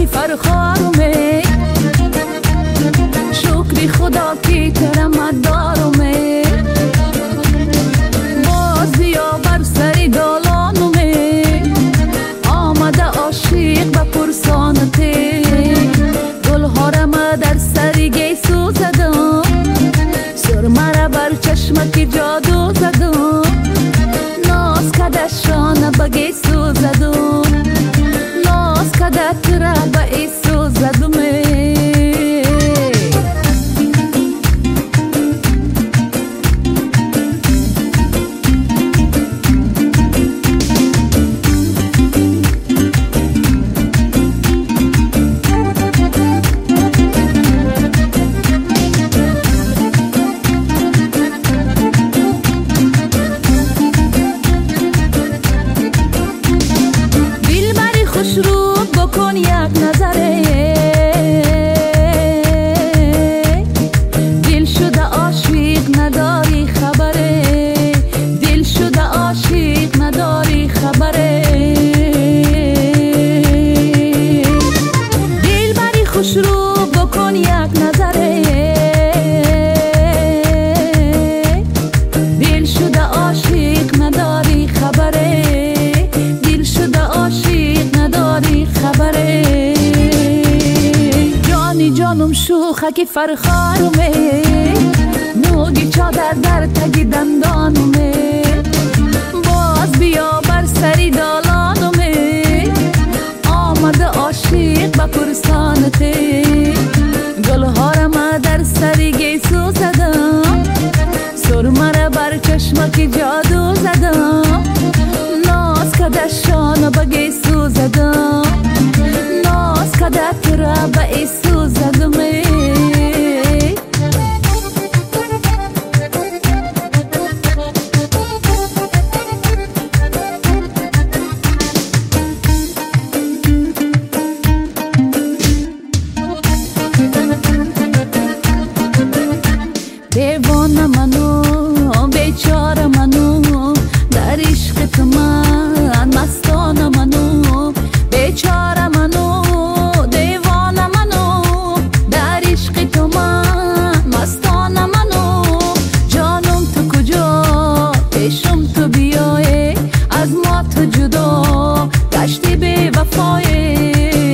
شوخکی فرخارومه شکری خدا کی کرمت دارومه باز بیا بر سری دالانومه آمده عاشق به پرسانته گلها را ما در سری گیسو زدم سرمه را بر چشمکی جادو زدم ناز کدشان به گیسو زدم ناز کدت را به ایسو زدمه رو بکن یک نظره دل شده عاشق نداری خبره دل شده عاشق نداری خبره دل بری خوش رو بکن یک نظره دل شده عاشق نداری خبره دل شده عاشق نداری خبره جانی جانم شوخکی فرخارومه نوگی چادر در تگی دندانومه باز بیا بر سری دالانومه آمده عاشق به پرسانته گلها را ما در سری گیسو زدم سرمه را بر چشمکی جادو زدم ناز کدشان به گیسو زدم ناز کدت را به ایسو زدمه دیوانه منو بیچاره منو در عشق تو من مستانه منو بیچاره منو دیوانه منو در عشق تو من مستانه منو جانم تو کجا پیشم تو بیای از ما تو جدا گشتی بی وفای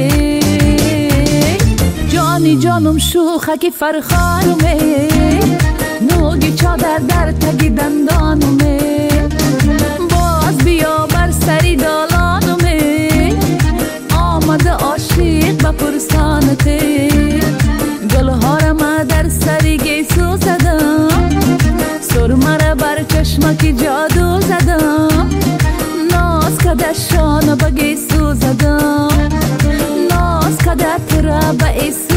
جانی جانم شوخکی فرخارومه نوگی چادر در تگی دندانومه باز بیا بر سری دالانومه آمده عاشق به پرسانته گلها را ما در سری گیسو زدم سرمه را بر چشمکی جادو زدم ناز کدشان به گیسو زدم ناز کدت را به ایسو